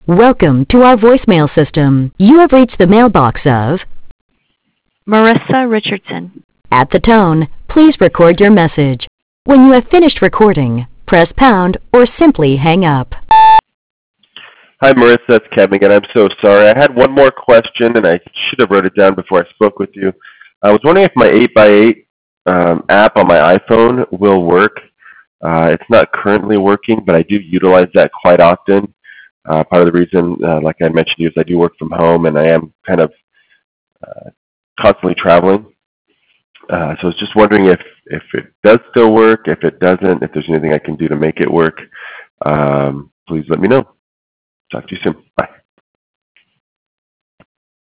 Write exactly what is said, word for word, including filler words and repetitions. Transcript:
Welcome to our voicemail system. You have reached the mailbox of Marissa Richardson. At the tone, please record your message. When you have finished recording, press pound or simply hang up. Hi, Marissa. It's Kevin again. I'm so sorry. I had one more question, and I should have wrote it down before I spoke with you. I was wondering if my eight by eight um, app on my iPhone will work. Uh, it's not currently working, but I do utilize that quite often. Uh, part of the reason, uh, like I mentioned to you, is I do work from home, and I am kind of uh, constantly traveling. Uh, so I was just wondering if, if it does still work, if it doesn't, if there's anything I can do to make it work. Um, please let me know. Talk to you soon. Bye.